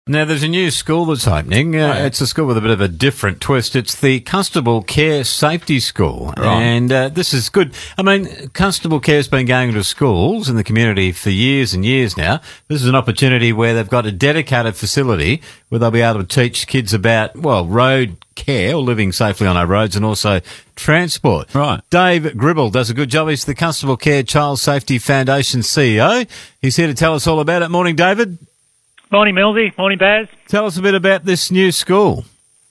Now, there's a new school that's opening. It's a school with a bit of a different twist. It's the Constable Care Safety School. Right. And this is good. I mean, Constable Care's been going to schools in the community for years and years now. This is an opportunity where they've got a dedicated facility where they'll be able to teach kids about, well, road care or living safely on our roads and also transport. Right. Dave Gribble does a good job. He's the Constable Care Child Safety Foundation CEO. He's here to tell us all about it. Morning, David. Morning, Millsy. Morning, Baz. Tell us a bit about this new school.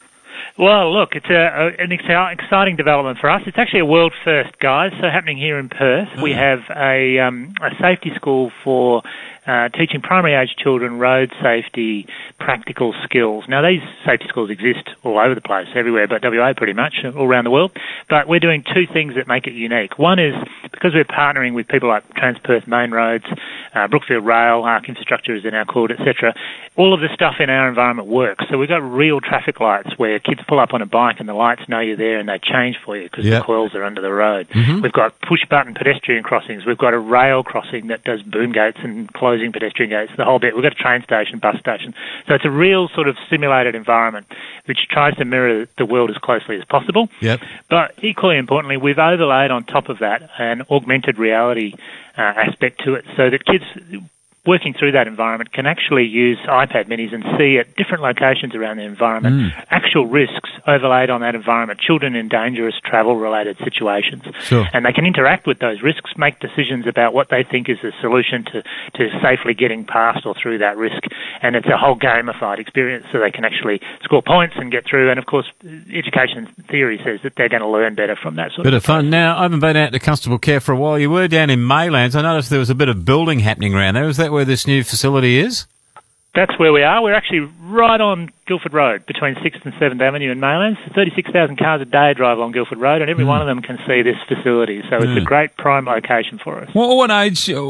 Well, look, it's an exciting development for us. It's actually a world first, guys. So happening here in Perth, we have a safety school for teaching primary age children road safety practical skills. Now, these safety schools exist all over the place, everywhere but WA pretty much, all around the world. But we're doing two things that make it unique. One is because we're partnering with people like Transperth Main Roads, Brookfield Rail, ARC Infrastructure is in our called, etc. All of the stuff in our environment works. So we've got real traffic lights where kids pull up on a bike and the lights know you're there and they change for you because the coils are under the road. Mm-hmm. We've got push-button pedestrian crossings. We've got a rail crossing that does boom gates and closing pedestrian gates, the whole bit. We've got a train station, bus station. So it's a real sort of simulated environment which tries to mirror the world as closely as possible. Yep. But equally importantly, we've overlaid on top of that an augmented reality aspect to it so that kids working through that environment can actually use iPad minis and see at different locations around the environment actual risks overlaid on that environment, children in dangerous travel-related situations. Sure. And they can interact with those risks, make decisions about what they think is the solution to safely getting past or through that risk. And it's a whole gamified experience so they can actually score points and get through. And, of course, education theory says that they're going to learn better from that sort of Bit of fun. Now, I haven't been out to Constable Care for a while. You were down in Maylands. I noticed there was a bit of building happening around there. Is that where this new facility is? That's where we are. We're actually right on Guildford Road between 6th and 7th Avenue in Maylands. 36,000 cars a day drive on Guildford Road and every one of them can see this facility. So it's a great prime location for us. Well, what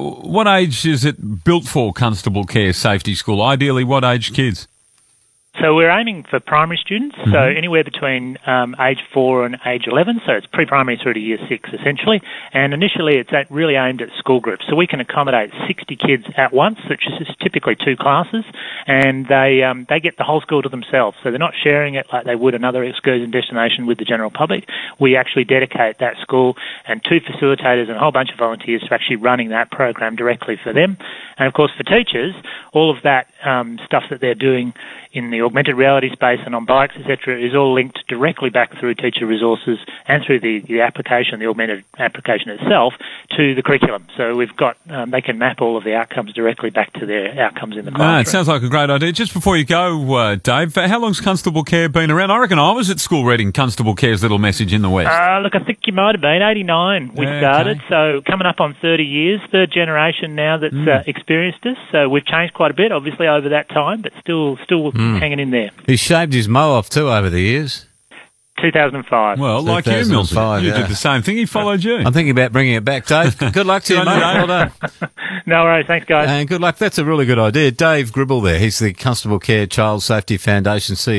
age is it built for, Constable Care Safety School? Ideally, what age kids? So we're aiming for primary students, so anywhere between age 4 and age 11, so it's pre-primary through to year 6 essentially, and initially it's really aimed at school groups, so we can accommodate 60 kids at once, which is typically 2 classes, and they get the whole school to themselves, so they're not sharing it like they would another excursion destination with the general public. We actually dedicate that school and 2 facilitators and a whole bunch of volunteers to actually running that program directly for them, and of course for teachers, all of that stuff that they're doing in the augmented reality space and on bikes, etc., is all linked directly back through teacher resources and through the application, the augmented application itself, to the curriculum. So we've got, they can map all of the outcomes directly back to their outcomes in the classroom. It sounds like a great idea. Just before you go, Dave, how long's Constable Care been around? I reckon I was at school reading Constable Care's little message in the West. Look, I think you might have been. 89 we started, so coming up on 30 years, third generation now that's experienced us. So we've changed quite a bit, obviously, over that time, but still hanging in there. He's shaved his mo off too over the years. 2005. Well, like you, Milsey. You did the same thing. He followed you. I'm thinking about bringing it back, Dave. Good luck to you, mate. Well done. No worries. Thanks, guys. And good luck. That's a really good idea. Dave Gribble there. He's the Constable Care Child Safety Foundation CEO.